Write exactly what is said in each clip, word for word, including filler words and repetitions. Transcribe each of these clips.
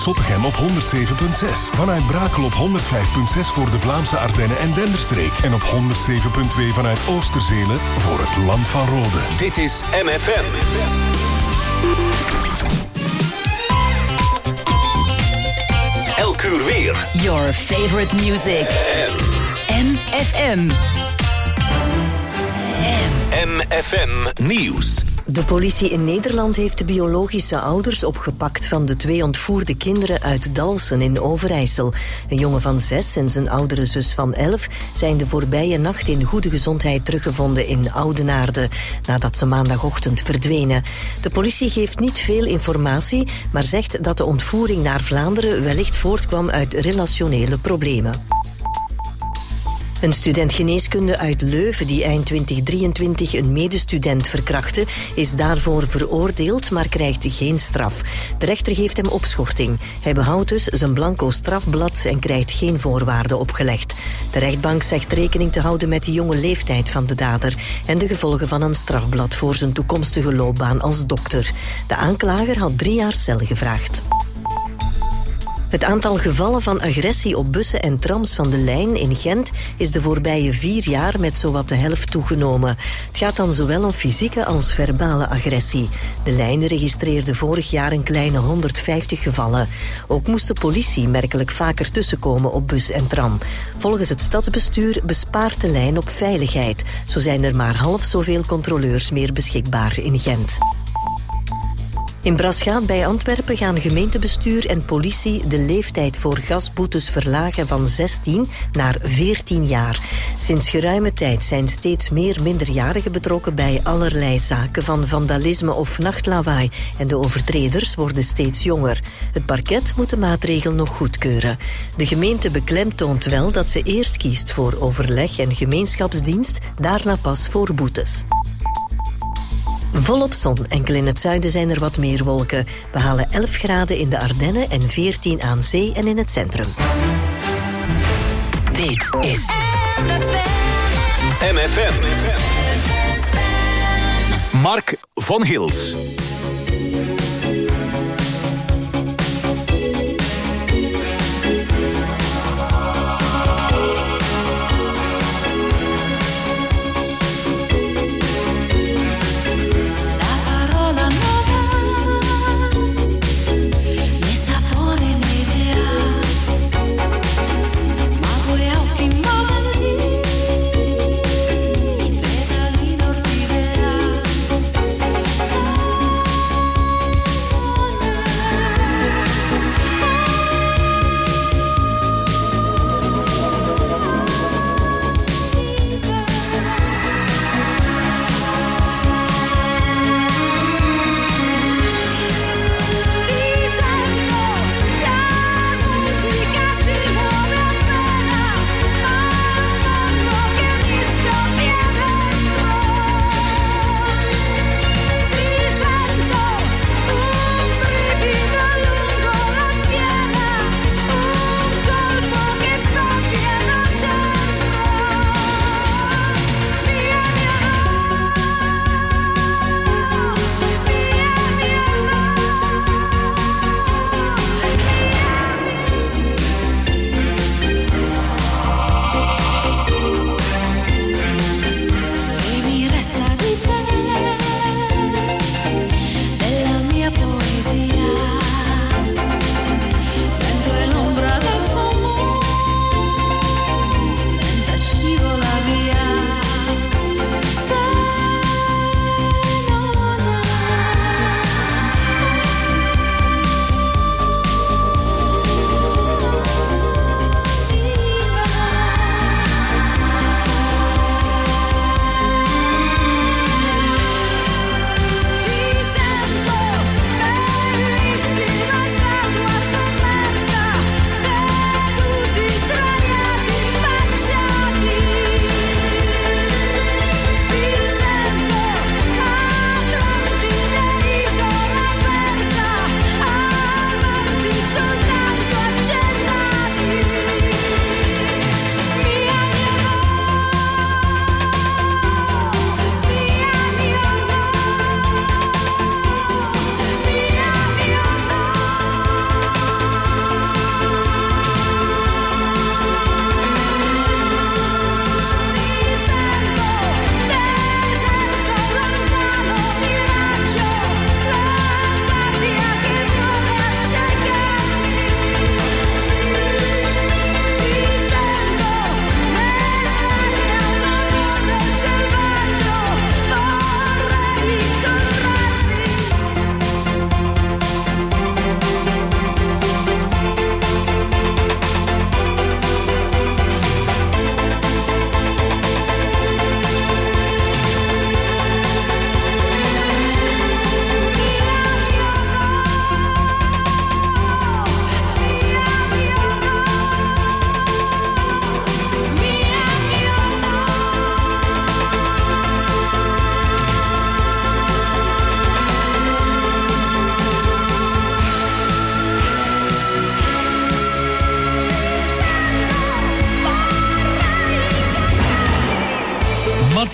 Zottegem op honderd zeven komma zes. Vanuit Brakel op honderd vijf komma zes voor de Vlaamse Ardennen en Denderstreek. En op honderd zeven komma twee vanuit Oosterzelen voor het Land van Rode. Dit is M F M. Elk uur weer. Your favorite music. M F M. M F M Nieuws. De politie in Nederland heeft de biologische ouders opgepakt van de twee ontvoerde kinderen uit Dalfsen in Overijssel. Een jongen van zes en zijn oudere zus van elf zijn de voorbije nacht in goede gezondheid teruggevonden in Oudenaarde, nadat ze maandagochtend verdwenen. De politie geeft niet veel informatie, maar zegt dat de ontvoering naar Vlaanderen wellicht voortkwam uit relationele problemen. Een student geneeskunde uit Leuven die eind twintig drieëntwintig een medestudent verkrachtte, is daarvoor veroordeeld, maar krijgt geen straf. De rechter geeft hem opschorting. Hij behoudt dus zijn blanco strafblad en krijgt geen voorwaarden opgelegd. De rechtbank zegt rekening te houden met de jonge leeftijd van de dader en de gevolgen van een strafblad voor zijn toekomstige loopbaan als dokter. De aanklager had drie jaar cel gevraagd. Het aantal gevallen van agressie op bussen en trams van de lijn in Gent is de voorbije vier jaar met zowat de helft toegenomen. Het gaat dan zowel om fysieke als verbale agressie. De lijn registreerde vorig jaar een kleine honderdvijftig gevallen. Ook moest de politie merkelijk vaker tussenkomen op bus en tram. Volgens het stadsbestuur bespaart de lijn op veiligheid. Zo zijn er maar half zoveel controleurs meer beschikbaar in Gent. In Braschaat bij Antwerpen gaan gemeentebestuur en politie de leeftijd voor gasboetes verlagen van zestien naar veertien jaar. Sinds geruime tijd zijn steeds meer minderjarigen betrokken bij allerlei zaken van vandalisme of nachtlawaai en de overtreders worden steeds jonger. Het parket moet de maatregel nog goedkeuren. De gemeente beklemtoont wel dat ze eerst kiest voor overleg en gemeenschapsdienst, daarna pas voor boetes. Volop zon, enkel in het zuiden zijn er wat meer wolken. We halen elf graden in de Ardennen en veertien aan zee en in het centrum. Dit is M F M. Mark van Hils.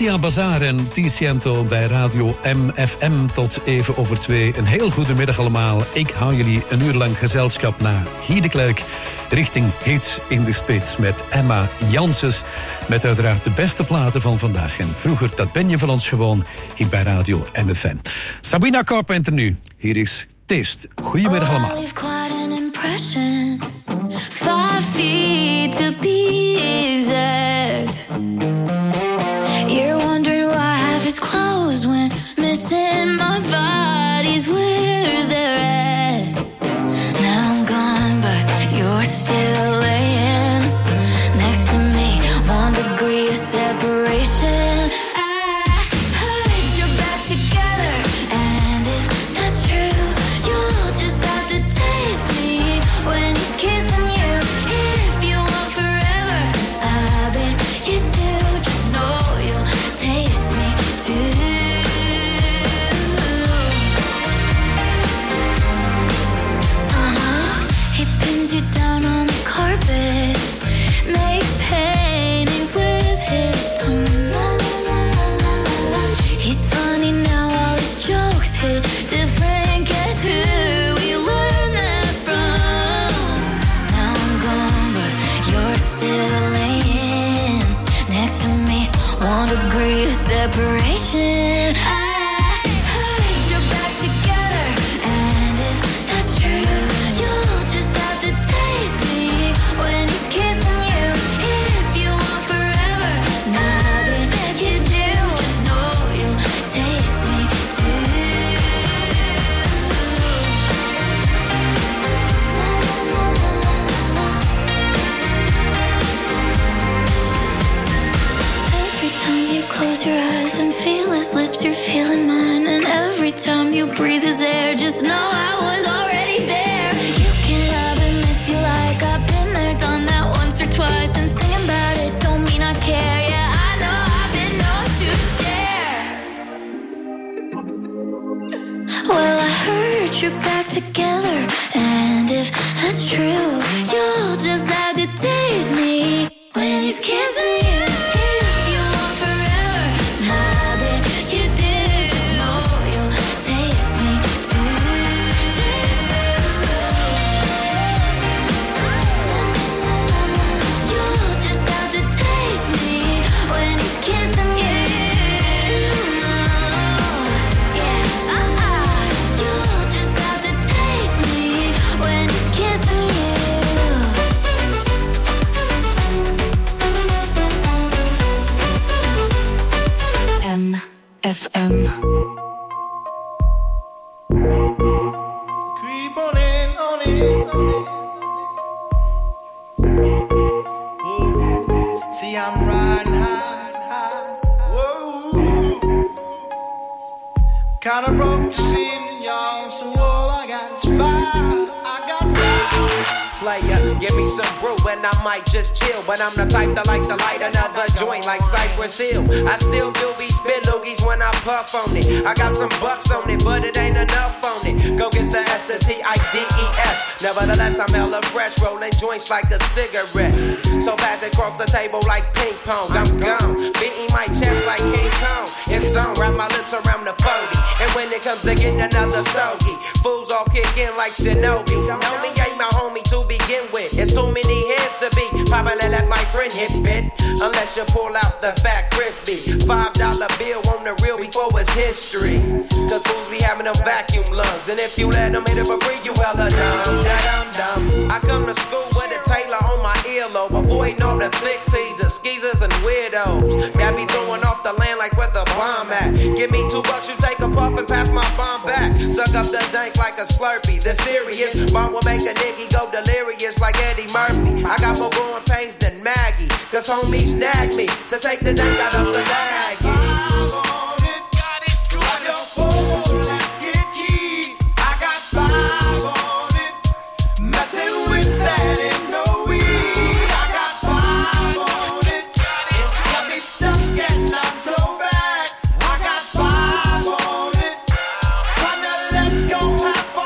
Nadia Bazaar en T C M bij Radio M F M tot even over twee. Een heel goede middag allemaal. Ik hou jullie een uur lang gezelschap na Heideklerk richting Hits in de Spits met Emma Janssens. Met uiteraard de beste platen van vandaag. En vroeger, dat ben je van ons gewoon, hier bij Radio M F M. Sabrina Carpenter nu. Hier is Taste. Goedemiddag allemaal. Oh, leave quite an impression. Five feet to be exact. You're wondering why half is closed when missing my body's where they're at. Now I'm gone, but you're still laying next to me. One degree of separation. Degree of separation. I heard you're back together, and if that's true, you'll just have to taste me when he's kissing you. If you want forever, nothing that you do, just know you'll taste me too. Every time you close your eyes and feel his lips, you're feeling mine. And every time you breathe his air, just know I was already there. You can love him if you like. I've been there, done that once or twice. And singing about it don't mean I care. Yeah, I know I've been known to share. Well, I heard you're back together, and if that's true, you'll just have to taste me when he's kissing you. F M. Creep on in, on in, on in. Ooh. See, I'm riding high, high. Whoa. Kinda broke, you see, y'all. So all I got is fire. I got fire. Player, give me some brew and I might just chill. But I'm the type that like to light another joint like Cypress Hill. I still do be spit loogies when I puff on it. I got some bucks on it, but it ain't enough on it. Go get the S, the T I D E S. Nevertheless, I'm hella fresh, rolling joints like a cigarette. So fast it cross the table like ping pong. I'm gone, beating my chest like King Kong. It's on, wrap my lips around the forty. And when it comes to getting another stogie, fools all kick in like Shinobi. Know me ain't my homie to begin with. It's too many heads to be. Probably let my friend hit bit. Unless you pull out the fat crispy five dollar bill on the real before it's history. Cause fools be having them vacuum lungs. And if you let them hit it for free, you hella dumb, dumb, dumb. I come to school with a Taylor on my earlobe. Avoiding all the flick teasers, skeezers, and weirdos that be throwing off the land like where the bomb at. Give me two bucks, you take a puff and pass my bomb back. Suck up the dank like a Slurpee. The serious bomb will make a nigga go delirious like Eddie Murphy. I got more growing pains than Maggie. Cause homies nag me to take the dank out of the bag.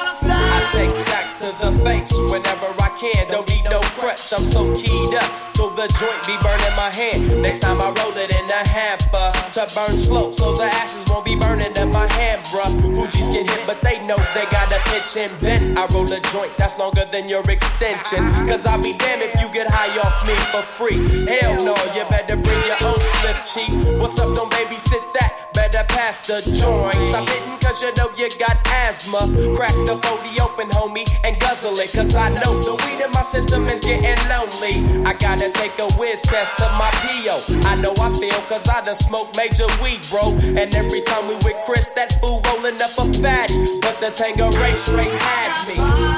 Whenever I can, don't need no crutch. I'm so keyed up, so the joint be burning my hand. Next time I roll it in a hamper to burn slow, so the ashes won't be burning in my hand, bruh. Hoogies get hit, but they know they gotta pitch in. Then I roll a joint that's longer than your extension. Cause I'll be damned if you get high off me for free. Hell no, you better bring your own slip cheap. What's up, don't babysit that? Better pass the joint. Stop hitting cause you know you got asthma. Crack the forty open, homie, and guzzle it. Cause I know the weed in my system is getting lonely. I gotta take a whiz test to my P O. I know I feel cause I done smoked major weed, bro. And every time we with Chris, that fool rolling up a fatty. But the Tangeray straight had me.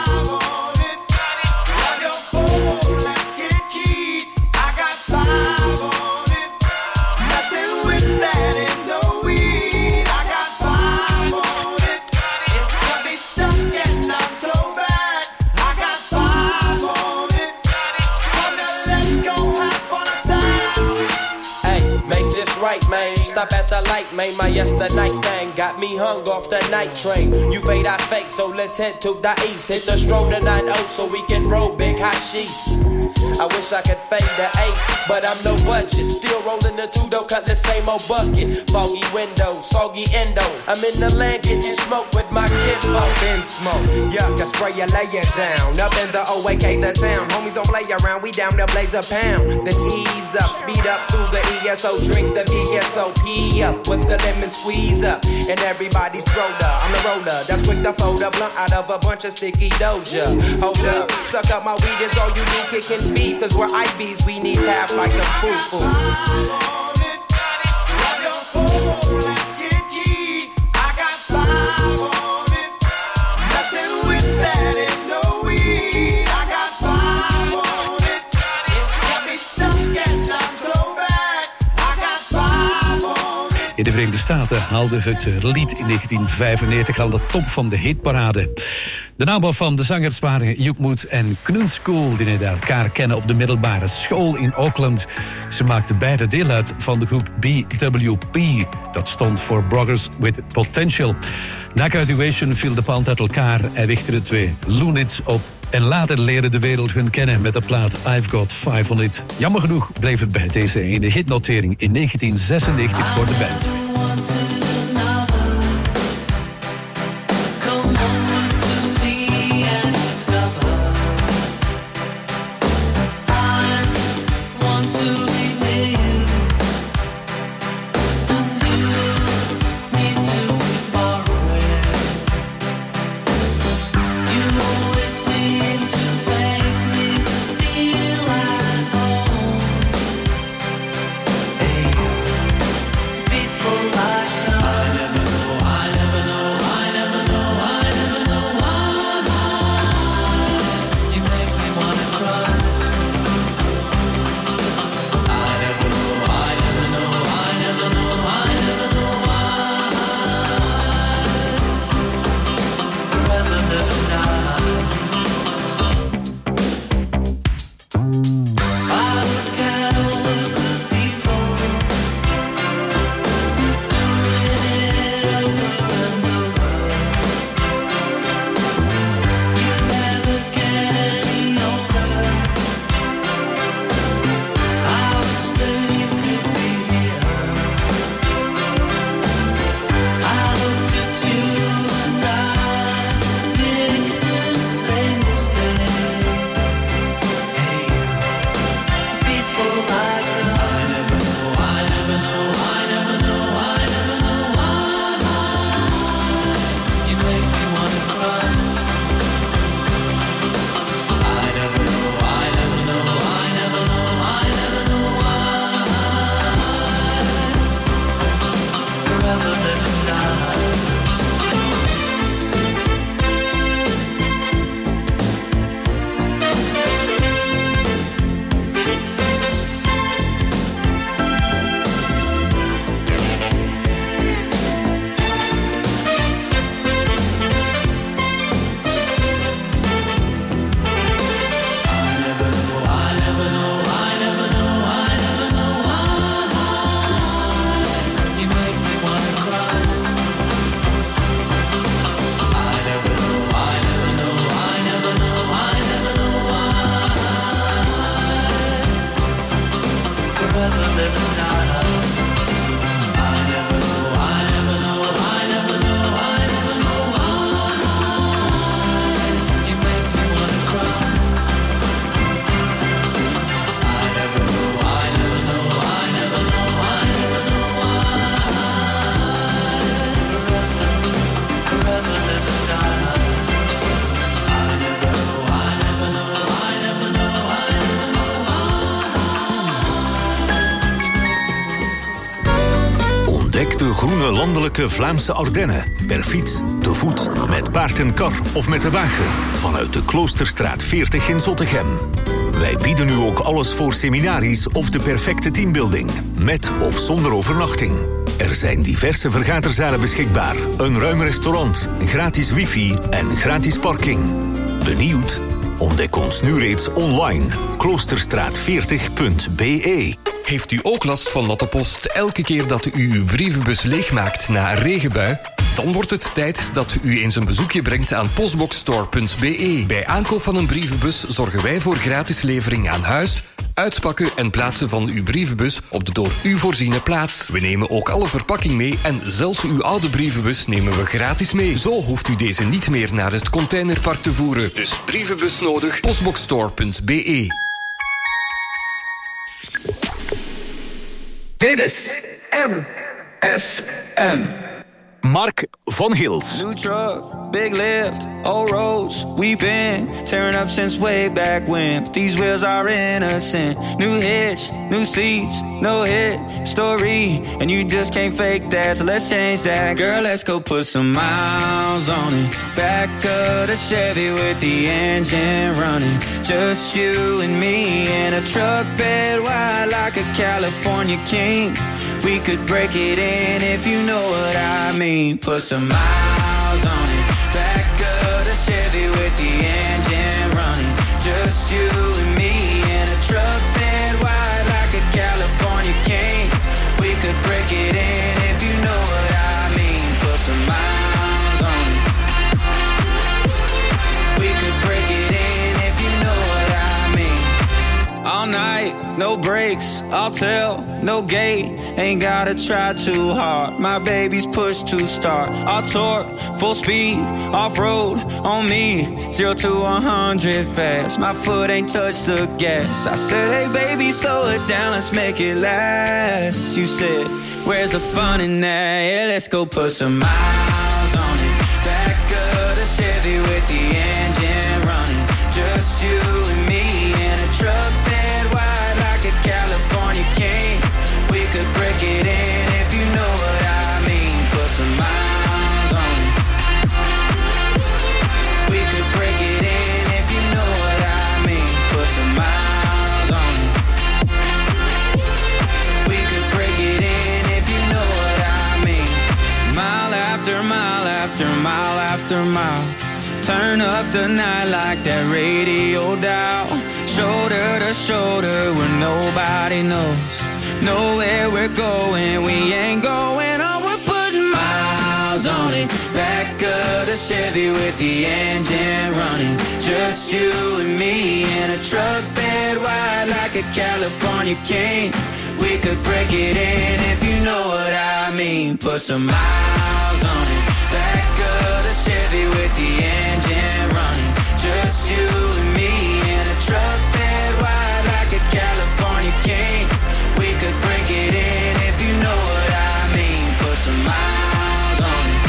Right, man. Stop at the light, man. My yesterday thing got me hung off the night train. You fade, I fake, so let's head to the east. Hit the stroll to nine oh so we can roll big hashish. I wish I could fade the eight, but I'm no budget. Still rolling the two though, cut the same old bucket. Foggy windows, soggy endo. I'm in the land getting smoke with my kid. Up in smoke, yuck, I spray you, lay it down. Up in the O A K, the town. Homies don't play around, we down to blaze a pound. Then ease up, speed up through the E S O, drink the V S O P up with the lemon squeeze up. And everybody's throwed up. I'm the roller, that's quick to fold a blunt out of a bunch of sticky doja. Hold up, suck up my weed, is all you do, kicking feet. Cause we're I Bs, we need to have like a foo-foo. In de Verenigde Staten haalde het lied in negentien vijfennegentig al de top van de hitparade. De naam van de zangers waren Yukmut en Knulskool, die elkaar kennen op de middelbare school in Oakland. Ze maakten beide deel uit van de groep B W P. Dat stond voor Brothers with Potential. Na graduation viel de band uit elkaar en richtten de twee Loonits op. En later leerde de wereld hun kennen met de plaat I've Got Five On It. Jammer genoeg bleef het bij deze ene hitnotering in negentien zesennegentig voor de band. People groene landelijke Vlaamse Ardennen. Per fiets, te voet, met paard en kar of met de wagen. Vanuit de Kloosterstraat veertig in Zottegem. Wij bieden u ook alles voor seminaries of de perfecte teambuilding. Met of zonder overnachting. Er zijn diverse vergaderzalen beschikbaar. Een ruim restaurant, gratis wifi en gratis parking. Benieuwd? Ontdek ons nu reeds online. kloosterstraat veertig punt b e. Heeft u ook last van natte post elke keer dat u uw brievenbus leegmaakt na een regenbui? Dan wordt het tijd dat u eens een bezoekje brengt aan postboxstore punt b e. Bij aankoop van een brievenbus zorgen wij voor gratis levering aan huis, uitpakken en plaatsen van uw brievenbus op de door u voorziene plaats. We nemen ook alle verpakking mee en zelfs uw oude brievenbus nemen we gratis mee. Zo hoeft u deze niet meer naar het containerpark te voeren. Dus brievenbus nodig, postboxstore punt b e. Dit is M F M. Mark van Hils. New truck, big lift, old roads. We've been tearing up since way back when. But these wheels are innocent. New hitch, new seats, no hit story. And you just can't fake that, so let's change that. Girl, let's go put some miles on it. Back of the Chevy with the engine running. Just you and me in a truck bed wide like a California king. We could break it in if you know what I mean. Put some miles on it. Back of the Chevy with the engine running. Just you and me in a truck bed wide like a California king. We could break it in if you know what I mean. Put some miles on it. We could break it in if you know what I mean. All night, no breaks, I'll tell, no gate. Ain't gotta try too hard. My baby's pushed to start. I'll torque, full speed, off-road on me. Zero to a hundred fast. My foot ain't touched the gas. I said, hey baby, slow it down, let's make it last. You said, where's the fun in that? Yeah, let's go put some miles on it. Back of the Chevy with the engine running. Just you and me in a truck bed wide like a California king. We could break it in if you know what I mean. Put some miles on it. We could break it in if you know what I mean. Put some miles on it. We could break it in if you know what I mean. Mile after mile after mile after mile. Turn up the night like that radio dial. Shoulder to shoulder where nobody knows. Know where we're going, we ain't going on. We're putting miles on it. Back of the Chevy with the engine running. Just you and me in a truck bed wide like a California king. We could break it in if you know what I mean. Put some miles on it. Back of the Chevy with the engine running. Just you and me in a truck bed wide like a California king. We could break it in if you know what I mean. Put some miles on it.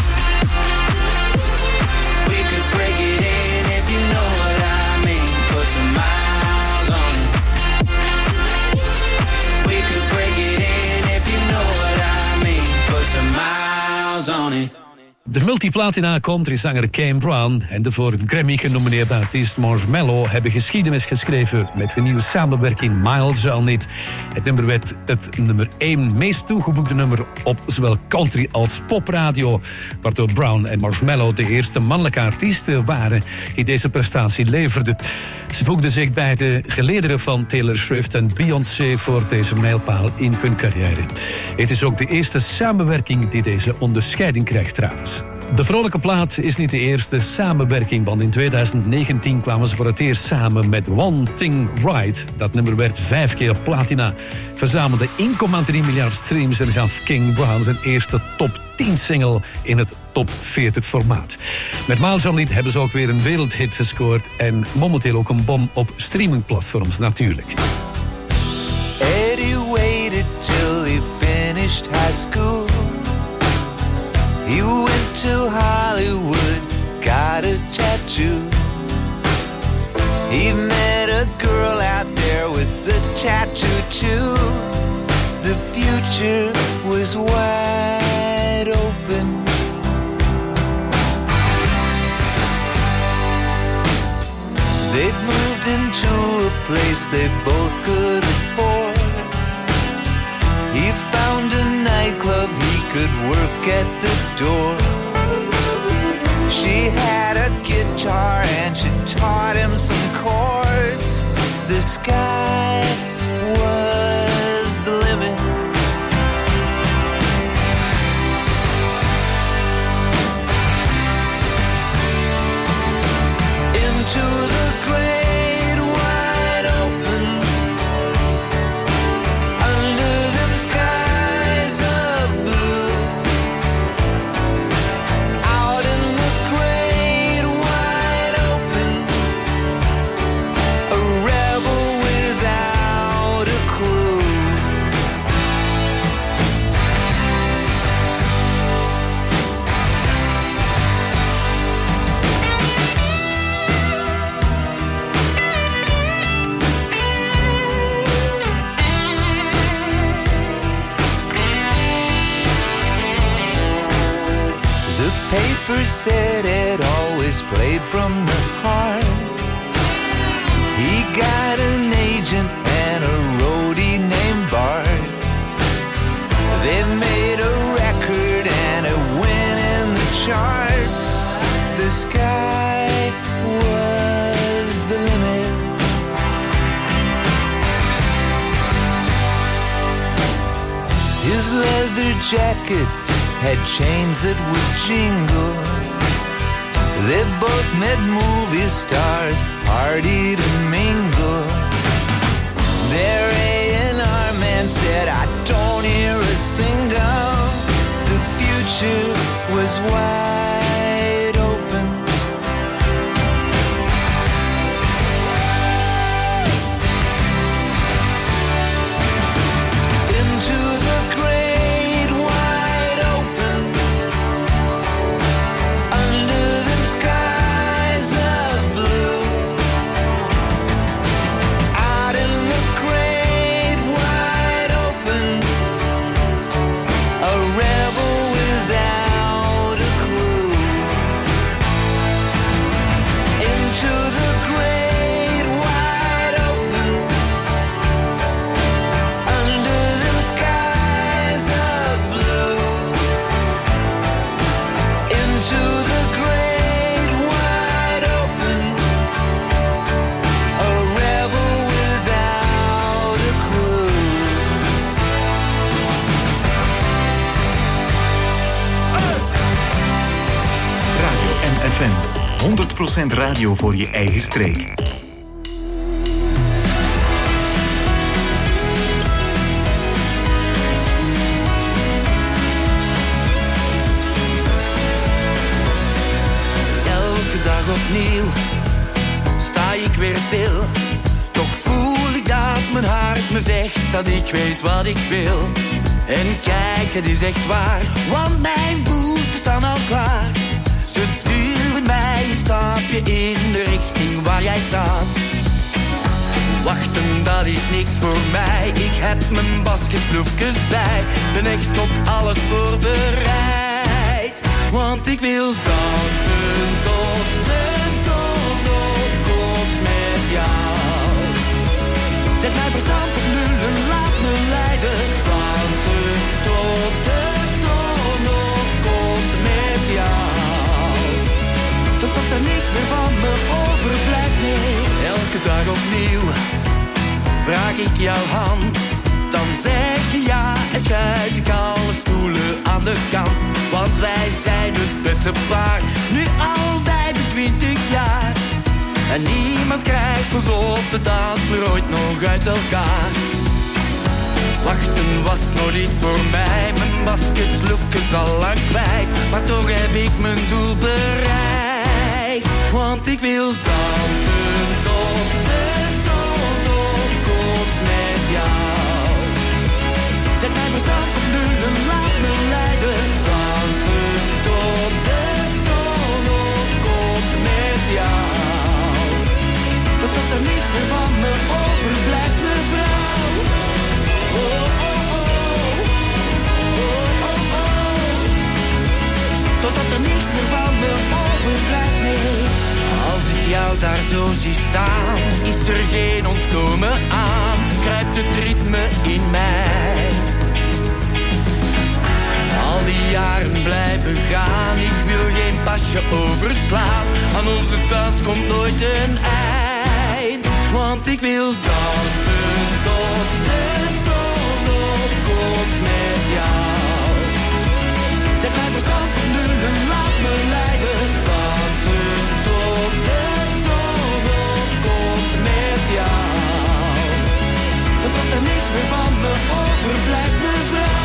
We could break it in if you know what I mean. Put some miles on it. We could break it in if you know what I mean. Put some miles on it. De multiplatina countryzanger Kane Brown en de voor een Grammy genomineerde artiest Marshmello hebben geschiedenis geschreven met hun nieuwe samenwerking Miles on It. Het nummer werd het nummer één meest toegeboekte nummer op zowel country als popradio, waardoor Brown en Marshmello de eerste mannelijke artiesten waren die deze prestatie leverden. Ze voegden zich bij de gelederen van Taylor Swift en Beyoncé voor deze mijlpaal in hun carrière. Het is ook de eerste samenwerking die deze onderscheiding krijgt trouwens. De vrolijke plaat is niet de eerste samenwerking, want in tweeduizend negentien kwamen ze voor het eerst samen met One Thing Right. Dat nummer werd vijf keer platina, verzamelde één komma drie miljard streams en gaf King Brown zijn eerste top tien single in het top veertig formaat. Met Miles on It hebben ze ook weer een wereldhit gescoord en momenteel ook een bom op streamingplatforms natuurlijk. Eddie waited till he finished high school. He went to Hollywood, got a tattoo. He met a girl out there with a tattoo too. The future was wide They'd moved into a place they both could afford. He found a nightclub he could work at the door. She had a guitar and she taught him some chords. The sky was the limit. Into the great wide open, under them skies of blue, out in the great wide open, a rebel without a clue. The paper said it always played from the heart. He got an agent and a roadie named Bart. They made a record and it went in the charts. The sky was the limit. His leather jacket had chains that would jingle. They both met movie stars, partied and mingled. Their A and R man said, I don't hear a single. The future was wide open. Into the great wide open, under them skies of blue, out in the great wide open, a rebel without a clue. Into the great wide open, under them skies of blue, into the great wide open, a rebel without a clue. Radio M F M. honderd procent radio voor je eigen streek. Elke dag opnieuw sta ik weer stil. Toch voel ik dat mijn hart me zegt dat ik weet wat ik wil. En kijk, het is echt waar, want mijn voeten staan al klaar. Ze duwen mij een stapje in de richting waar jij staat. Wachten, dat is niks voor mij. Ik heb mijn basketbloefjes bij. Ben echt op alles voorbereid. Want ik wil dansen tot de zon opkomt met jou. Zet mijn verstand op nul en laat me leiden. Dansen tot de zon opkomt met jou. Totdat er niks meer van me overblijft, nee. Elke dag opnieuw vraag ik jouw hand. Dan zeg je ja en schuif ik alle stoelen aan de kant. Want wij zijn het beste paar, nu al vijfentwintig jaar. En niemand krijgt ons op de dansvloer ooit nog uit elkaar. Wachten was nog niet voor mij, mijn basketslufjes al lang kwijt. Maar toch heb ik mijn doel bereikt. Want ik wil dansen tot de zon opkomt met jou. Zet mijn verstand op nul en laat me leiden. Dansen tot de zon opkomt met jou. Totdat er niks meer van me overblijft, mevrouw. Oh, oh, oh. Oh, oh, oh. Totdat er niks meer van me overblijft, nee. Als ik jou jou daar zo zie staan, is er geen ontkomen aan, kruipt het ritme in mij. Al die jaren blijven gaan, ik wil geen pasje overslaan, aan onze dans komt nooit een eind, want ik wil dansen tot de zon opkomt met jou. Zet mijn verstand op nul en laat me leiden, dansen tot de zon opkomt met jou. Totdat er niks meer van me overblijft, mevrouw.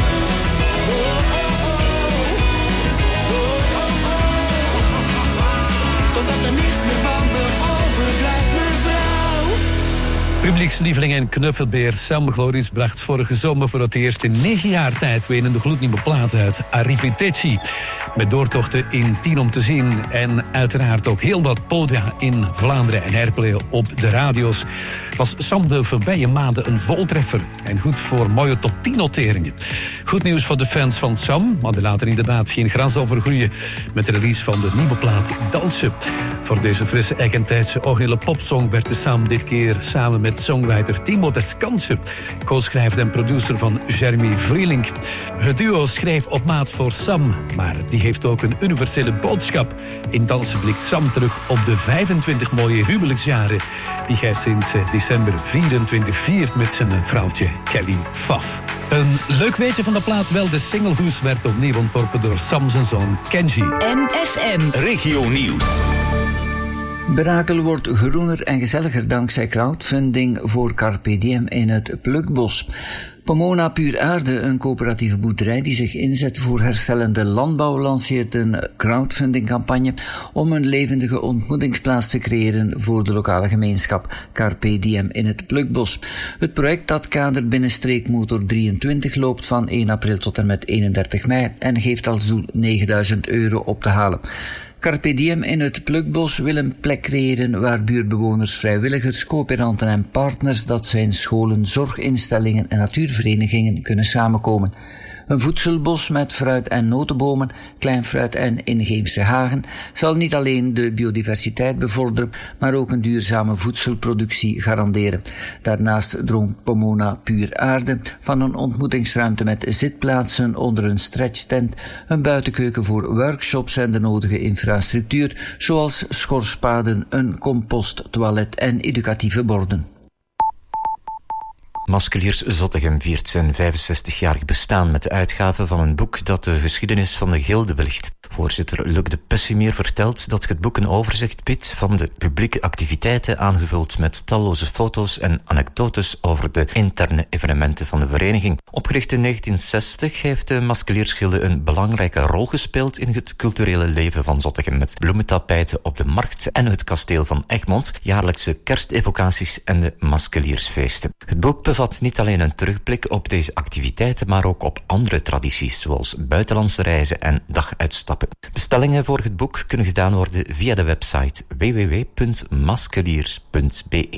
Totdat er niks meer van me overblijft, mevrouw. Publiekslieveling en knuffelbeer Sam Gloris bracht vorige zomer voor het eerst in negen jaar tijd weer een gloednieuwe plaat uit, Arrivederci. Met doortochten in Tien om te zien en uiteraard ook heel wat podia in Vlaanderen en airplay op de radio's. Was Sam de voorbije maanden een voltreffer en goed voor mooie top tien noteringen. Goed nieuws voor de fans van Sam, maar die laten inderdaad geen gras overgroeien met de release van de nieuwe plaat Dansen. Voor deze frisse eigentijdse originele popsong werd de Sam dit keer samen met songwriter Timo Descanse, co-schrijver en producer van Jeremy Vreeling. Het duo schreef op maat voor Sam, maar die heeft ook een universele boodschap. In Dansen blikt Sam terug op de vijfentwintig mooie huwelijksjaren die hij sinds december vierentwintig viert met zijn vrouwtje Kelly Pfaff. Een leuk weetje van de plaat, wel, de singlehoes werd opnieuw ontworpen door Sam zijn zoon Kenji. M F M Regio Nieuws. Brakel wordt groener en gezelliger dankzij crowdfunding voor Carpe Diem in het Plukbos. Pomona Puur Aarde, een coöperatieve boerderij die zich inzet voor herstellende landbouw, lanceert een crowdfundingcampagne om een levendige ontmoetingsplaats te creëren voor de lokale gemeenschap Carpe Diem in het Plukbos. Het project, dat kader binnen streekmotor drieëntwintig, loopt van één april tot en met eenendertig mei en geeft als doel negenduizend euro op te halen. Carpe Diem in het Plukbos wil een plek creëren waar buurtbewoners, vrijwilligers, coöperanten en partners, dat zijn scholen, zorginstellingen en natuurverenigingen, kunnen samenkomen. Een voedselbos met fruit- en notenbomen, klein fruit en inheemse hagen zal niet alleen de biodiversiteit bevorderen, maar ook een duurzame voedselproductie garanderen. Daarnaast droomt Pomona Puur Aarde van een ontmoetingsruimte met zitplaatsen onder een stretchtent, een buitenkeuken voor workshops en de nodige infrastructuur, zoals schorspaden, een compost, toilet en educatieve borden. Maskeliers Zottegem viert zijn vijfenzestigjarig bestaan met de uitgave van een boek dat de geschiedenis van de gilde belicht. Voorzitter Luc de Pessimeer vertelt dat het boek een overzicht biedt van de publieke activiteiten, aangevuld met talloze foto's en anekdotes over de interne evenementen van de vereniging. Opgericht in negentien zestig heeft de Maskeliersgilde een belangrijke rol gespeeld in het culturele leven van Zottegem, met bloementapijten op de markt en het kasteel van Egmond, jaarlijkse kerstevocaties en de Maskeliersfeesten. Het boek bevat niet alleen een terugblik op deze activiteiten, maar ook op andere tradities, zoals buitenlandse reizen en daguitstappen. Bestellingen voor het boek kunnen gedaan worden via de website w w w punt maskeliers punt b e.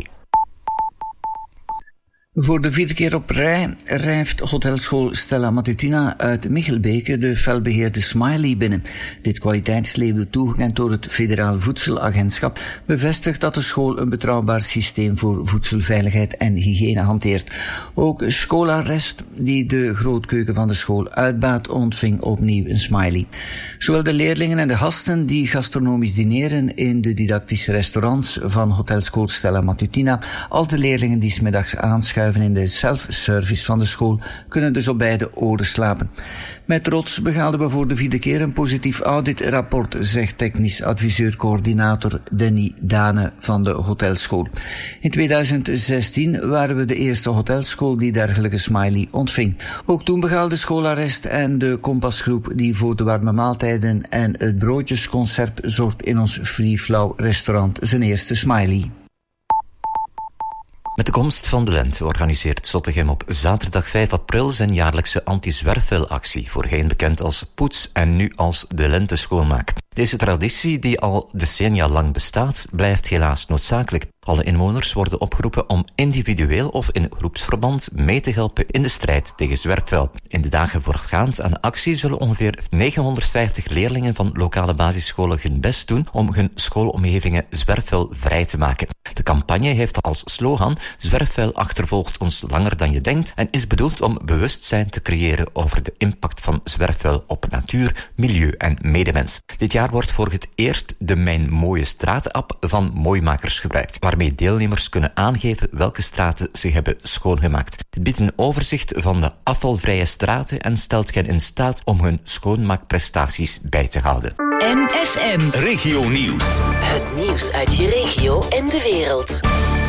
Voor de vierde keer op rij rijft hotelschool Stella Matutina uit Michelbeke de felbeheerde Smiley binnen. Dit kwaliteitslabel, toegekend door het Federaal Voedselagentschap, bevestigt dat de school een betrouwbaar systeem voor voedselveiligheid en hygiëne hanteert. Ook Schola Rest, die de grootkeuken van de school uitbaat, ontving opnieuw een Smiley. Zowel de leerlingen en de gasten die gastronomisch dineren in de didactische restaurants van hotelschool Stella Matutina, als de leerlingen die 's middags aanschuiven in de self-service van de school, kunnen dus op beide oren slapen. Met trots behaalden we voor de vierde keer een positief auditrapport, zegt technisch adviseur-coördinator Denny Dane van de hotelschool. In tweeduizend zestien waren we de eerste hotelschool die dergelijke smiley ontving. Ook toen behaalde Scholarest en de Kompasgroep, die voor de warme maaltijden en het broodjesconcept zorgt in ons Free Flow restaurant, zijn eerste smiley. Met de komst van de lente organiseert Zottegem op zaterdag vijf april zijn jaarlijkse anti-zwerfvuilactie, voorheen bekend als Poets en nu als de Lente Schoonmaak. Deze traditie, die al decennia lang bestaat, blijft helaas noodzakelijk. Alle inwoners worden opgeroepen om individueel of in groepsverband mee te helpen in de strijd tegen zwerfvuil. In de dagen voorafgaand aan de actie zullen ongeveer negenhonderdvijftig leerlingen van lokale basisscholen hun best doen om hun schoolomgevingen zwerfvuilvrij te maken. De campagne heeft als slogan "Zwerfvuil achtervolgt ons langer dan je denkt" en is bedoeld om bewustzijn te creëren over de impact van zwerfvuil op natuur, milieu en medemens. Dit jaar wordt voor het eerst de Mijn Mooie Straten-app van Mooimakers gebruikt, waarmee deelnemers kunnen aangeven welke straten ze hebben schoongemaakt. Het biedt een overzicht van de afvalvrije straten en stelt hen in staat om hun schoonmaakprestaties bij te houden. M F M Regio Nieuws. Het nieuws uit je regio en de wereld.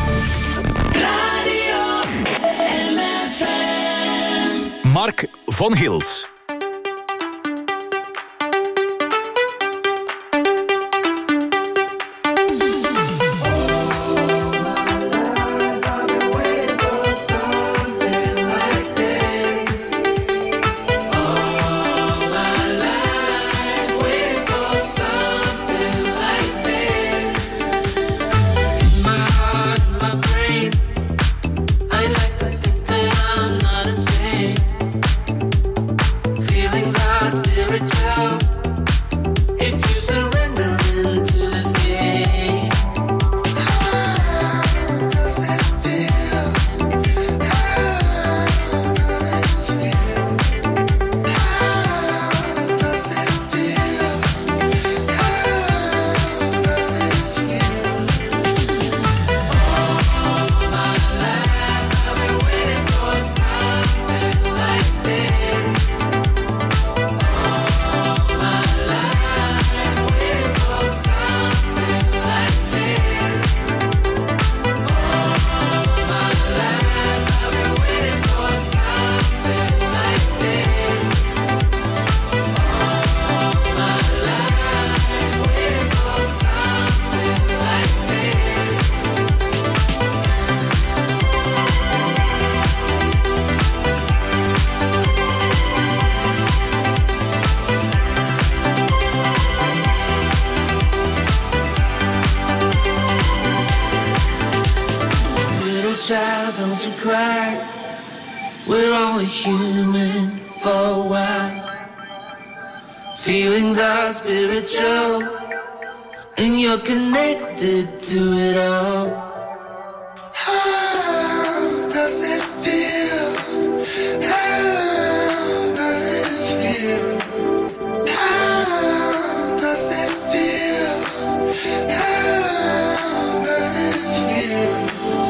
Radio M F M. Mark van Gils. child, don't you cry. We're only human for a while. Feelings are spiritual, and you're connected to it all. How does it feel? How does it feel? How does it feel? How does it feel?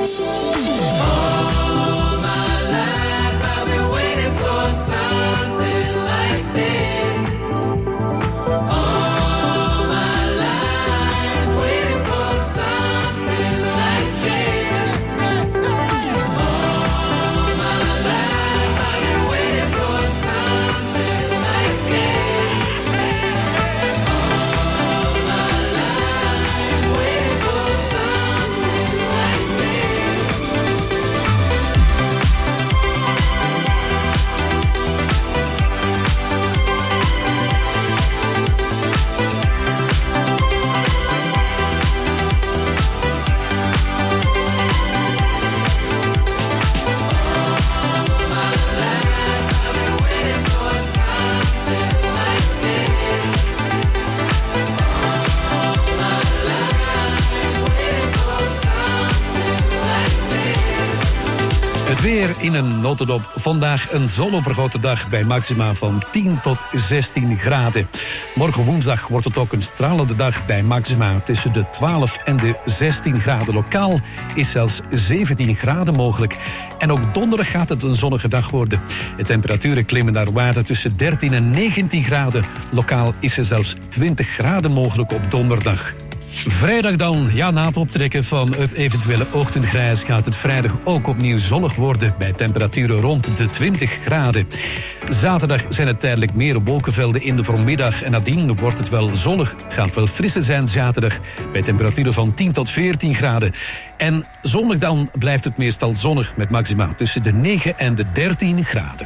All my life I've been waiting for something like this. All my life waiting for something like this. All my life I've been waiting for something like this. All my life waiting for something like this. Het weer in een notendop. Vandaag een zonovergoten dag bij maxima van tien tot zestien graden. Morgen woensdag wordt het ook een stralende dag bij maxima tussen de twaalf en de zestien graden. Lokaal is zelfs zeventien graden mogelijk. En ook donderdag gaat het een zonnige dag worden. De temperaturen klimmen naar waarde tussen dertien en negentien graden. Lokaal is er zelfs twintig graden mogelijk op donderdag. Vrijdag dan, ja, na het optrekken van het eventuele ochtendgrijs gaat het vrijdag ook opnieuw zonnig worden bij temperaturen rond de twintig graden. Zaterdag zijn het tijdelijk meer wolkenvelden in de voormiddag en nadien wordt het wel zonnig. Het gaat wel frisser zijn zaterdag bij temperaturen van tien tot veertien graden. En zondag dan blijft het meestal zonnig met maxima tussen de negen en de dertien graden.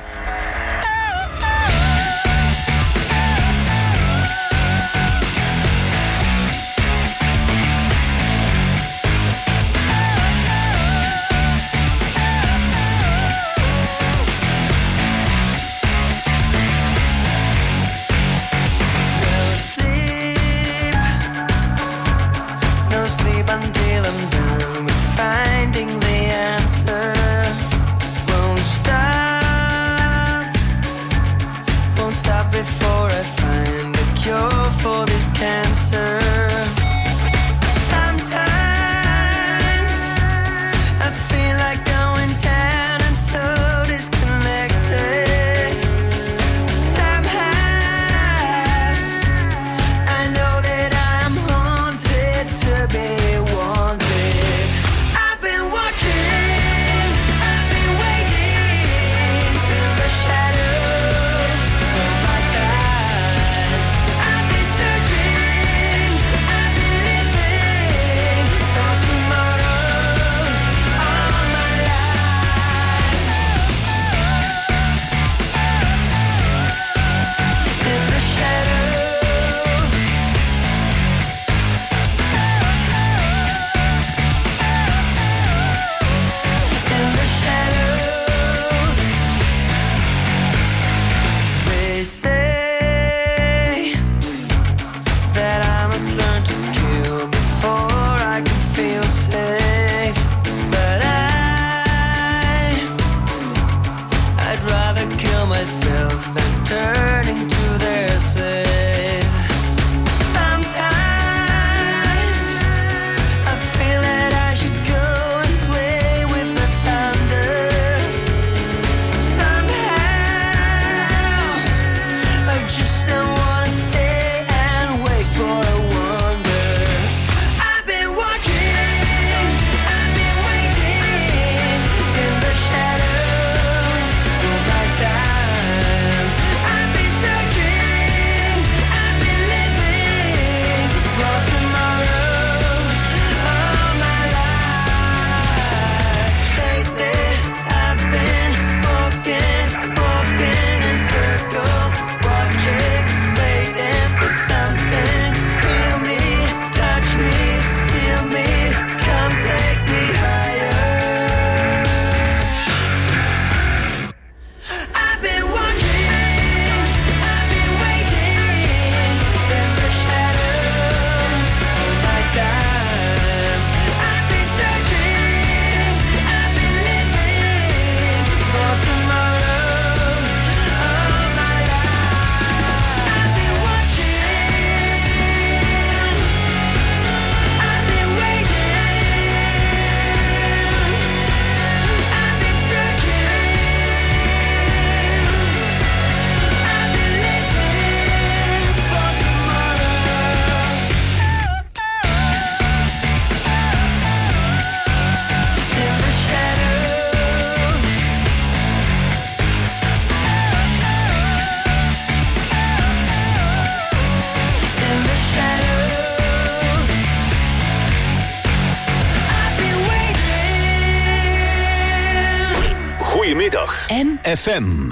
Vrijdag. M F M.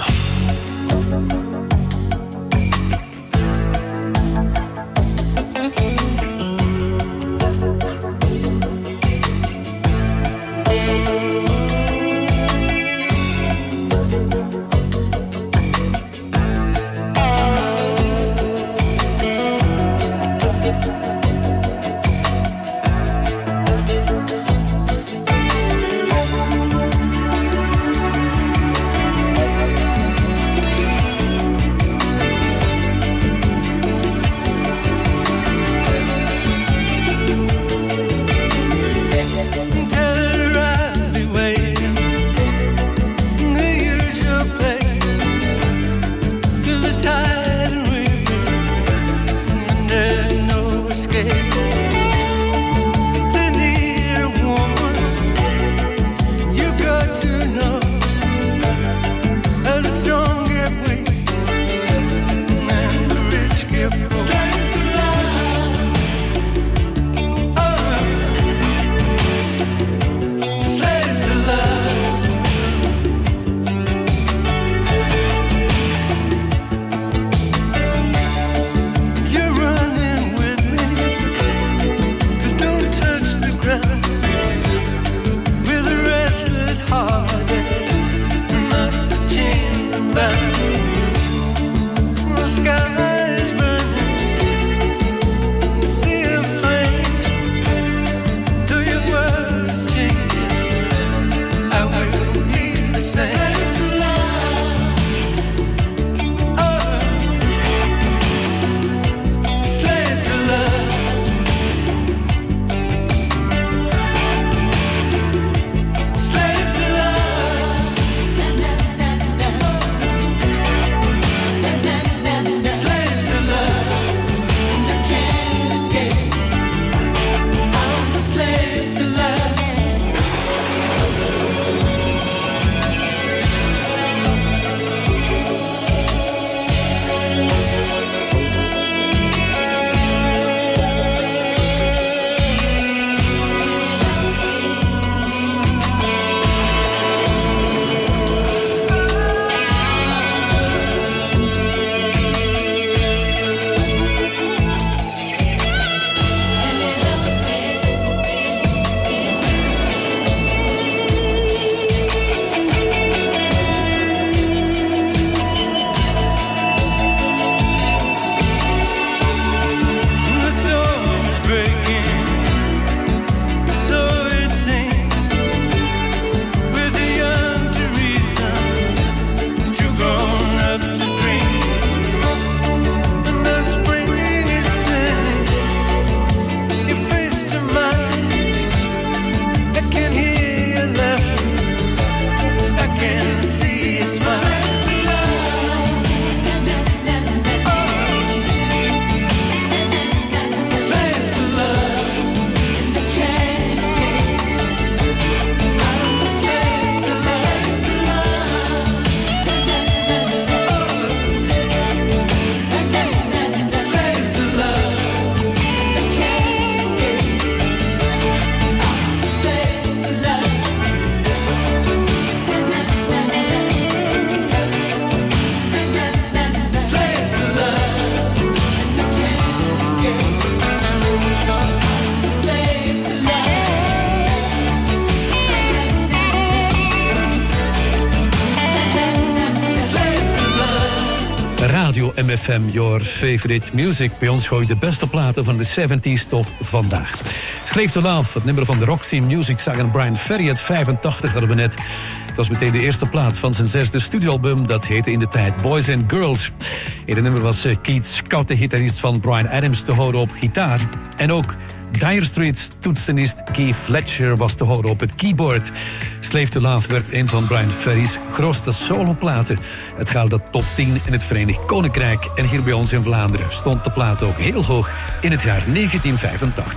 Radio M F M, your favorite music. Bij ons gooi je de beste platen van de zeventig tot vandaag. Slave to Love, het nummer van de Roxy Music zanger Brian Ferry uit vijfentachtig hadden we net. Het was meteen de eerste plaat van zijn zesde studioalbum. Dat heette in de tijd Boys and Girls. In het nummer was Keith Scott, de gitarist van Bryan Adams, te horen op gitaar. En ook Dire Straits toetsenist Keith Fletcher was te horen op het keyboard. Slave to Love werd een van Brian Ferry's grootste soloplaten. Het haalde top tien in het Verenigd Koninkrijk. En hier bij ons in Vlaanderen stond de plaat ook heel hoog in het jaar negentien vijfentachtig.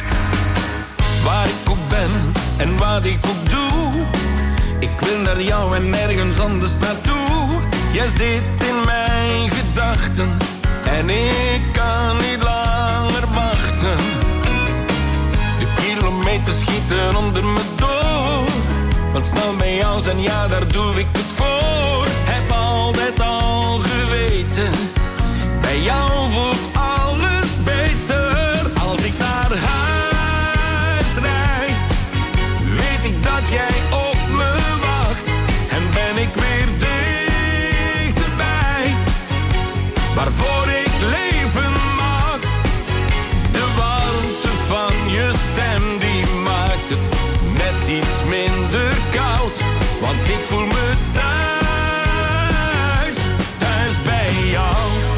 Waar ik ook ben en wat ik ook doe, ik wil naar jou en nergens anders naartoe. Jij zit in mijn gedachten en ik kan niet langer wachten. De kilometers schieten onder me door, Want snel bij jou zijn, ja, daar doe ik het voor. Heb altijd al geweten, bij jou voelt alles beter. Als ik naar huis rijd, weet ik dat jij op me wacht. En ben ik weer dichterbij, waarvoor ik leven mag. De warmte van je stem, die maakt het net iets minder koud. Want ik voel me thuis, thuis bij jou.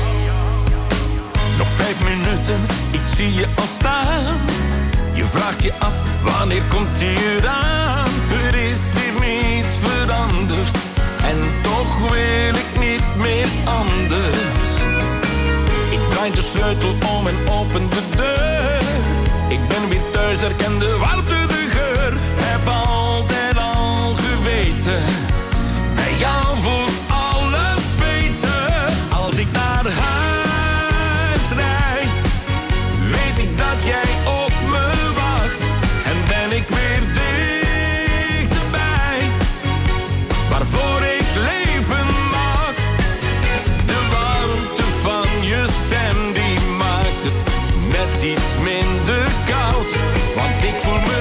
Nog vijf minuten, ik zie je al staan. Je vraagt je af, wanneer komt die eraan? Er is hier niets veranderd, en toch wil ik niet meer anders. Ik draai de sleutel om en open de deur. Ik ben weer thuis, herken de warmte, de geur. Heb altijd al geweten, bij jou voelt alles beter. Als ik naar huis rijd, weet ik dat jij op me wacht. En ben ik weer dichterbij, waarvoor ik leven mag. De warmte van je stem, die maakt het net iets minder koud. Want ik voel me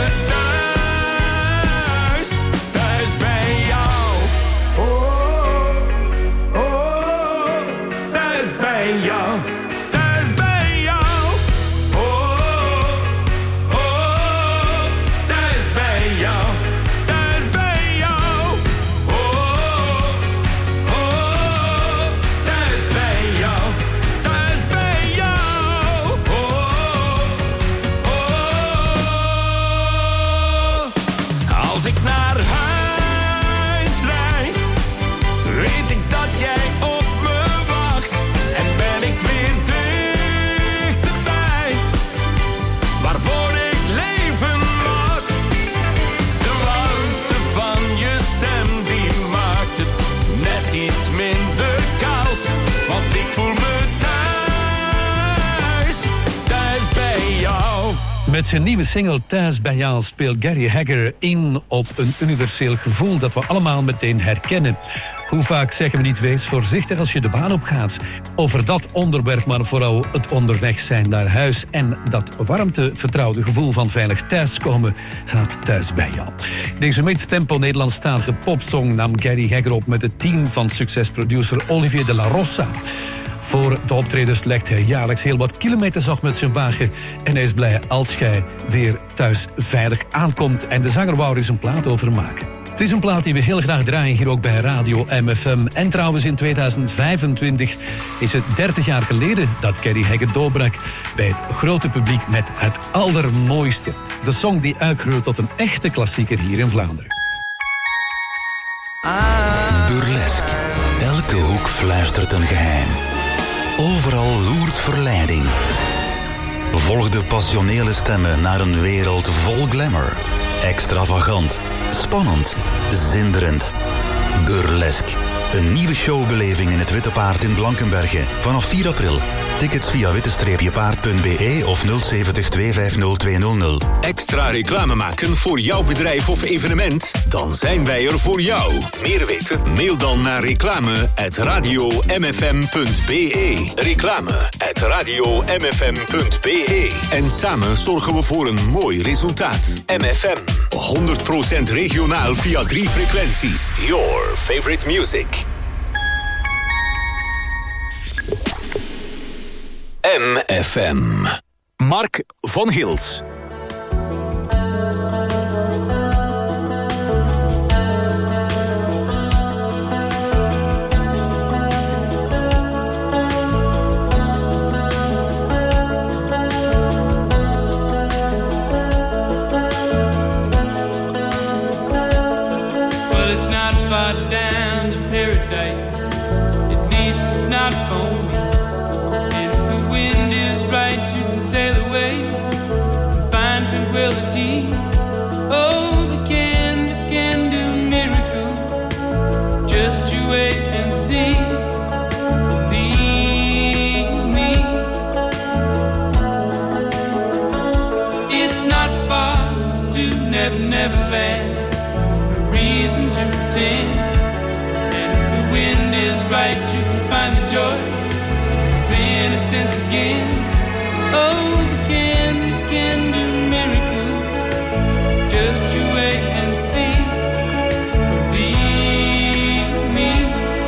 thuis, thuis bij jou. Oh, oh, oh, thuis bij jou. Thuis bij jou. Oh, oh, oh, thuis bij jou. Thuis bij jou. Oh, oh, thuis bij jou. Thuis bij jou. Oh, oh. Als ik naar huis rijd, weet ik dat jij op me wacht. En ben ik weer dichterbij, waarvoor ik leven mag. De warmte van je stem, die maakt het net iets minder koud. Want ik voel me thuis, thuis bij jou. Met zijn nieuwe single Thuis bij jou speelt Gary Hegger in op een universeel gevoel dat we allemaal meteen herkennen. Hoe vaak zeggen we niet, wees voorzichtig als je de baan opgaat. Over dat onderwerp, maar vooral het onderweg zijn naar huis en dat warmte, vertrouwde gevoel van veilig thuiskomen gaat thuis bij jou. Deze mid-tempo Nederlandstalige popsong nam Gary Hegger op met het team van succesproducer Olivier de la Rosa. Voor de optredens legt hij jaarlijks heel wat kilometers af met zijn wagen. En hij is blij als jij weer thuis veilig aankomt. En de zanger wou er eens een plaat over maken. Het is een plaat die we heel graag draaien hier ook bij Radio M F M. En trouwens in tweeduizend vijfentwintig is het dertig jaar geleden dat Gary Hegger doorbrak bij het grote publiek met het allermooiste. De song die uitgroeit tot een echte klassieker hier in Vlaanderen. Burlesque. Elke hoek fluistert een geheim. Overal loert verleiding. Volg de passionele stemmen naar een wereld vol glamour. Extravagant, spannend, zinderend. Burlesque. Een nieuwe showbeleving in het Witte Paard in Blankenberge. Vanaf vier april. Tickets via witte paard punt b e of nul zeventig twee vijf nul twee nul nul. Extra reclame maken voor jouw bedrijf of evenement? Dan zijn wij er voor jou. Meer weten? Mail dan naar reclame at radio m f m punt b e. Reclame at radio m f m punt b e. En samen zorgen we voor een mooi resultaat. M F M. honderd procent regionaal via drie frequenties. Your favorite music. M F M. Mark van Hils. Well, it's not far down to paradise. At least it's not for me. Wind is right, you can sail away and find tranquility. Oh, the canvas can do miracles. Just you wait and see. Believe me. It's not far to Never Never Land. reason to pretend. And if the wind is right, you can find the joy of innocence again. Oh, the candles can do miracles. Just you wait and see. Believe me.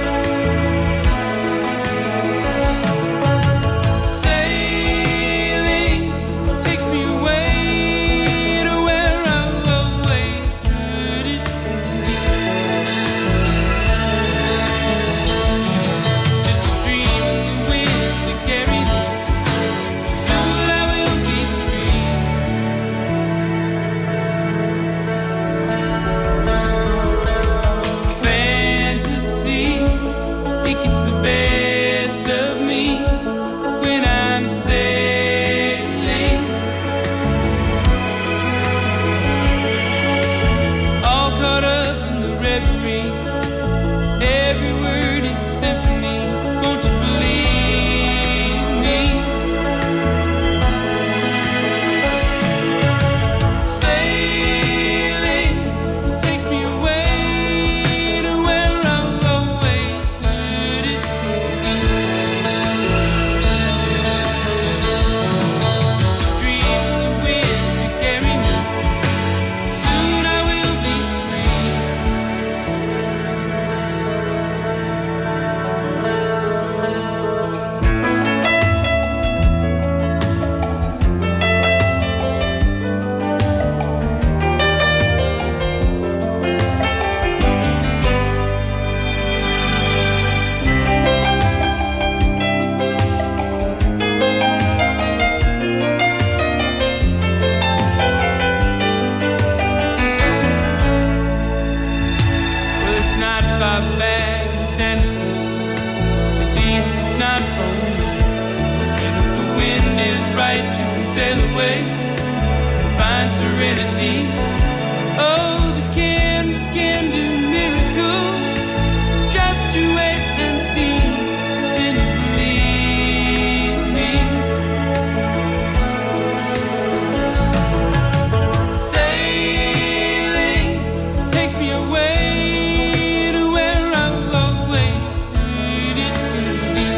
Sailing takes me away to where I've always heard it. Just a dream of the wind to carry me. Soon I will be free. Fantasy, think it's the best of me when I'm sailing. All caught up in the reverie. Every word is a symphony. Won't you believe me? Sailing takes me away to where I've always heard it. Just a dream of the wind to carry me. Soon I will be free. Well, it's not far back to Santa Cruz. At least it's not for me. And if the wind is right, you can sail away and find serenity. Oh, the canvas can do miracles. Just you wait and see. Then you believe me. Sailing takes me away to where I've always heard it would be.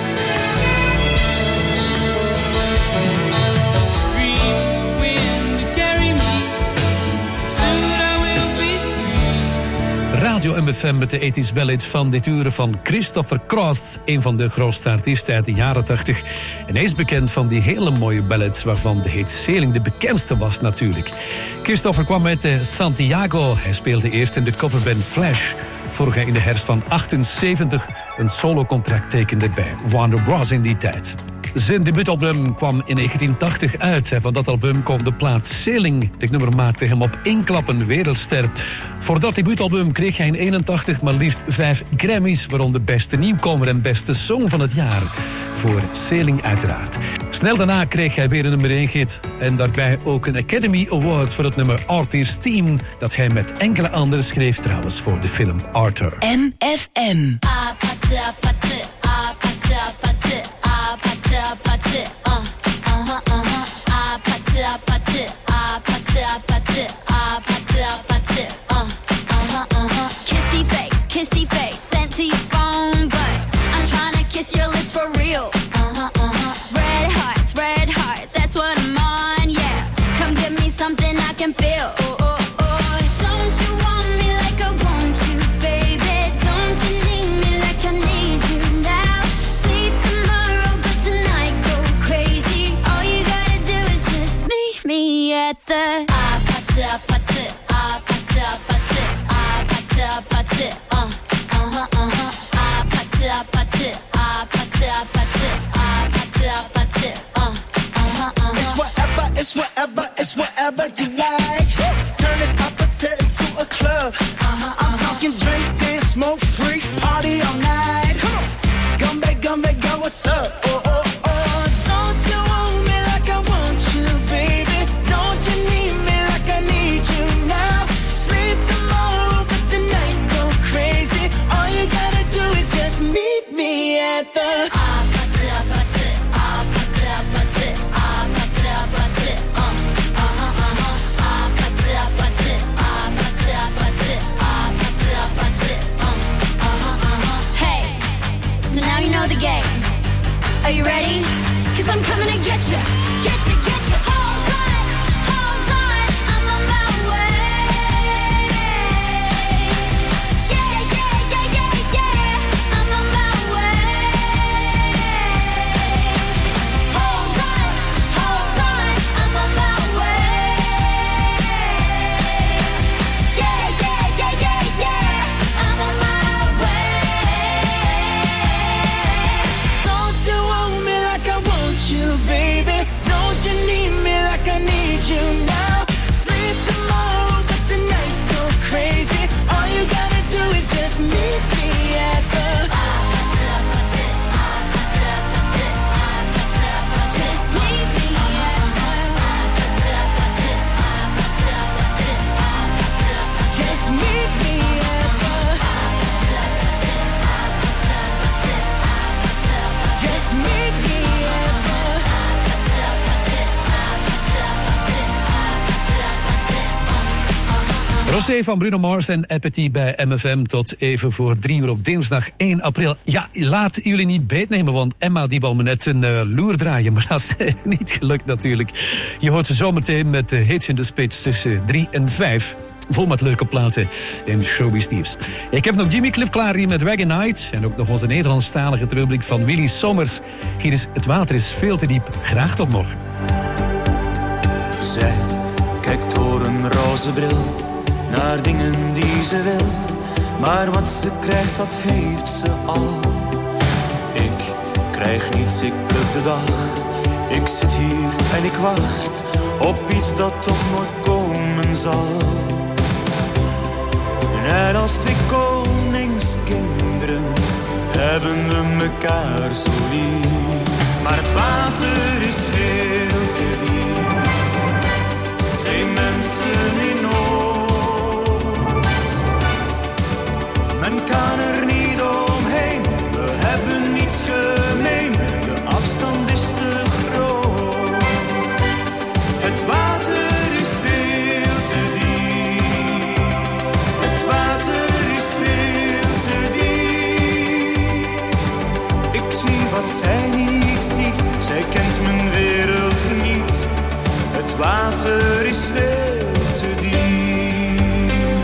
Just a dream of the wind to carry me. Soon I will be free. Radio M F M met de ethisch ballad van dit uur van Christopher Cross. Een van de grootste artiesten uit de jaren tachtig. En hij is bekend van die hele mooie ballads waarvan de heet Sailing de bekendste was natuurlijk. Christopher kwam uit eh, Santiago. Hij speelde eerst in de coverband Flash. Voor hij in de herfst van achtenzeventig een solocontract tekende bij Warner Bros. In die tijd. Zijn debuutalbum kwam in negentien tachtig uit. En van dat album kwam de plaat Sailing. Dit nummer maakte hem op één klap een wereldster. Voor dat debuutalbum kreeg hij in eenentachtig maar liefst vijf Grammys, waaronder beste nieuwkomer en beste song van het jaar. Voor Sailing uiteraard. Snel daarna kreeg hij weer een nummer één hit. En daarbij ook een Academy Award voor het nummer Arthur's Theme, dat hij met enkele anderen schreef trouwens voor de film Arthur. M F M. Ah, pata, pata, ah, pata, pata, ah, pata, pata, uh, uh-huh, uh-huh. Ah, pata, pata, ah, pata, pata, ah, pata, pata, uh, uh-huh, uh-huh. Kissy face, kissy face, sent to your phone, but I'm trying to kiss your lips for real. Uh-huh, uh-huh. Red hearts, red hearts, that's what I'm on, yeah. Come give me something I can feel. Oh, oh, oh. Don't you want me like I want you, baby? Don't you need me like I need you now? Sleep tomorrow, but tonight go crazy. All you gotta do is just meet me at the ah pata pata ah pata pata ah pata pata uh uh-huh uh-huh ah pata pata ah pata pata ah pata pata uh uh-huh uh-huh. It's whatever, it's whatever, it's whatever you like. Turn this appetite into a club. Uh-huh, I'm talking drink, dance, smoke, freak, party all night. Come on, gumbe, gumbe, go, what's up? Oh, oh, oh, don't you want me like I want you, baby? Don't you need me like I need you now? Sleep tomorrow, but tonight go crazy. All you gotta do is just meet me at the ah pata pata ah pata pata ah pata pata uh uh-huh uh-huh ah pata rain. Cause I'm coming to get you, get you, get you. Hold on, hold on, I'm on my way. Yeah, yeah, yeah, yeah, yeah, I'm on my way. Hold on, hold on, I'm on my way. Yeah, yeah, yeah, yeah, yeah, I'm on my way. Don't you want me like I want you, baby? Don't you need me like I need you now? Sleep tomorrow, but tonight go crazy. All you gotta do is just meet me at the just meet me at the just meet me at the just meet me at Rosé van Bruno Mars en Appetit bij M F M tot even voor drie uur op dinsdag één april. Ja, laat jullie niet beetnemen, want Emma die wou me net een uh, loer draaien, maar dat is niet gelukt natuurlijk. Je hoort ze zometeen met de hits in de spits tussen drie en vijf. Vol met leuke platen in Showbiz Thieves. Ik heb nog Jimmy Cliff klaar hier met Wagon Night. En ook nog onze Nederlandstalige terugblik van Willy Sommers. Hier is Het water is veel te diep. Graag tot morgen. Zij kijkt door een roze bril naar dingen die ze wil. Maar wat ze krijgt, dat heeft ze al. Ik krijg niets, ik pluk de dag. Ik zit hier en ik wacht op iets dat toch nooit komen zal. Net als twee koningskinderen hebben we mekaar zo lief. Maar het water is veel te diep. Twee mensen in nood. Men kan er niet omheen. We hebben niets gemeen. De afstand is te groot. Het water is veel te diep. Het water is veel te diep. Ik zie wat zij niet ziet. Zij kent mijn wereld niet. Het water is veel te diep.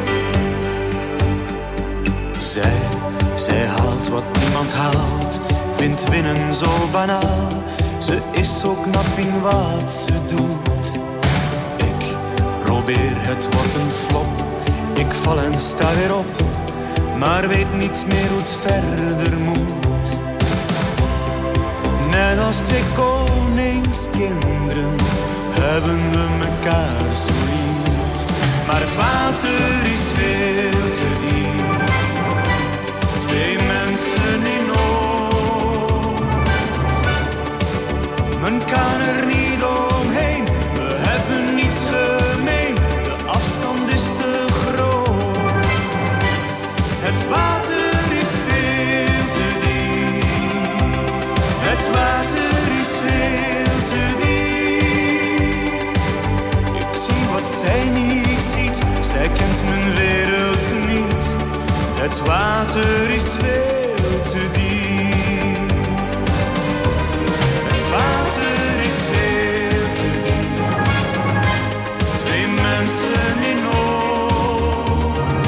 Zij, zij haalt wat niemand haalt. Vindt winnen zo banaal. Ze is zo knap in wat ze doet. Ik probeer, het wordt een flop. Ik val en sta weer op. Maar weet niet meer hoe het verder moet. Net als twee koningskinderen hebben we mekaar zo lief. Maar het water is veel te diep. Twee mensen in nood. Men kan er niet omheen. We hebben niets gemeen. De afstand is te groot. Het water is veel te diep. Het water is veel te diep. Ik zie wat zij niet ziet. Zij kent mijn wereld niet. Het water is veel te diep. Het water is veel te diep. Twee mensen in nood.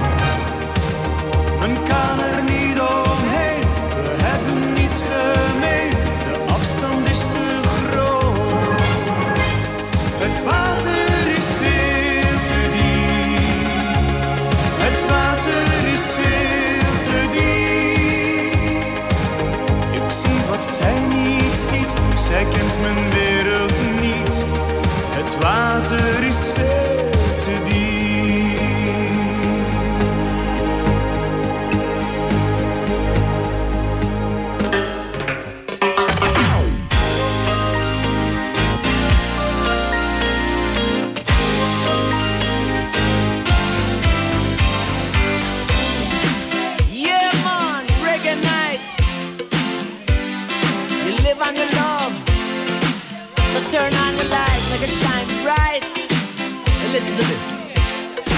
Men kan er niet omheen. We hebben niets gemeen. De afstand is te groot. Het water is veel te diep. Het water is veel te diep. Ik zie wat zij niet ziet. Zij kent mijn wereld niet. Het water is veel te diep. Yeah, man, reggae night. You live on your love. So turn on the light, make it shine bright. And listen to this.